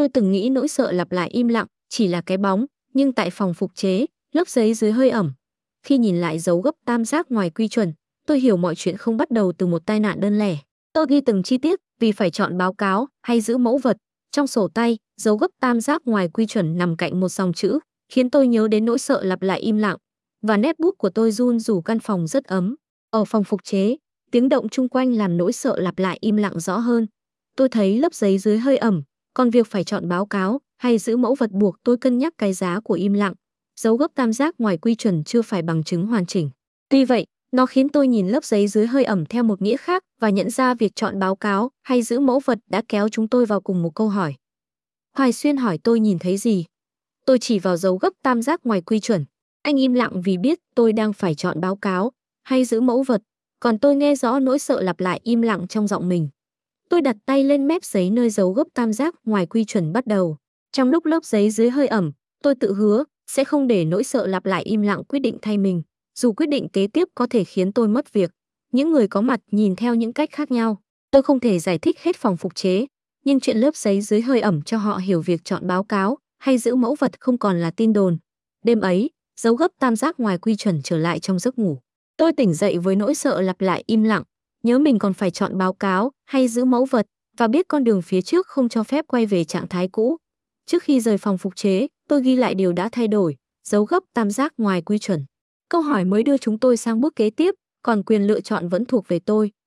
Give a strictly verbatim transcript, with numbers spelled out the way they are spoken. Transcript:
Tôi từng nghĩ nỗi sợ lặp lại im lặng chỉ là cái bóng, nhưng tại phòng phục chế, lớp giấy dưới hơi ẩm. Khi nhìn lại dấu gấp tam giác ngoài quy chuẩn, tôi hiểu mọi chuyện không bắt đầu từ một tai nạn đơn lẻ. Tôi ghi từng chi tiết vì phải chọn báo cáo hay giữ mẫu vật. Trong sổ tay, dấu gấp tam giác ngoài quy chuẩn nằm cạnh một dòng chữ, khiến tôi nhớ đến nỗi sợ lặp lại im lặng. Và nét bút của tôi run dù căn phòng rất ấm. Ở phòng phục chế, tiếng động chung quanh làm nỗi sợ lặp lại im lặng rõ hơn. Tôi thấy lớp giấy dưới hơi ẩm, còn việc phải chọn báo cáo hay giữ mẫu vật buộc tôi cân nhắc cái giá của im lặng. Dấu gấp tam giác ngoài quy chuẩn chưa phải bằng chứng hoàn chỉnh. Tuy vậy, nó khiến tôi nhìn lớp giấy dưới hơi ẩm theo một nghĩa khác và nhận ra việc chọn báo cáo hay giữ mẫu vật đã kéo chúng tôi vào cùng một câu hỏi. Hoài Xuyên hỏi tôi nhìn thấy gì. Tôi chỉ vào dấu gấp tam giác ngoài quy chuẩn. Anh im lặng vì biết tôi đang phải chọn báo cáo hay giữ mẫu vật, còn tôi nghe rõ nỗi sợ lặp lại im lặng trong giọng mình. Tôi đặt tay lên mép giấy nơi dấu gấp tam giác ngoài quy chuẩn bắt đầu. Trong lúc lớp giấy dưới hơi ẩm, tôi tự hứa sẽ không để nỗi sợ lặp lại im lặng quyết định thay mình, dù quyết định kế tiếp có thể khiến tôi mất việc. Những người có mặt nhìn theo những cách khác nhau. Tôi không thể giải thích hết phòng phục chế, nhưng chuyện lớp giấy dưới hơi ẩm cho họ hiểu việc chọn báo cáo hay giữ mẫu vật không còn là tin đồn. Đêm ấy, dấu gấp tam giác ngoài quy chuẩn trở lại trong giấc ngủ. Tôi tỉnh dậy với nỗi sợ lặp lại im lặng, nhớ mình còn phải chọn báo cáo hay giữ mẫu vật và biết con đường phía trước không cho phép quay về trạng thái cũ. Trước khi rời phòng phục chế, tôi ghi lại điều đã thay đổi, dấu gấp tam giác ngoài quy chuẩn. Câu hỏi mới đưa chúng tôi sang bước kế tiếp, còn quyền lựa chọn vẫn thuộc về tôi.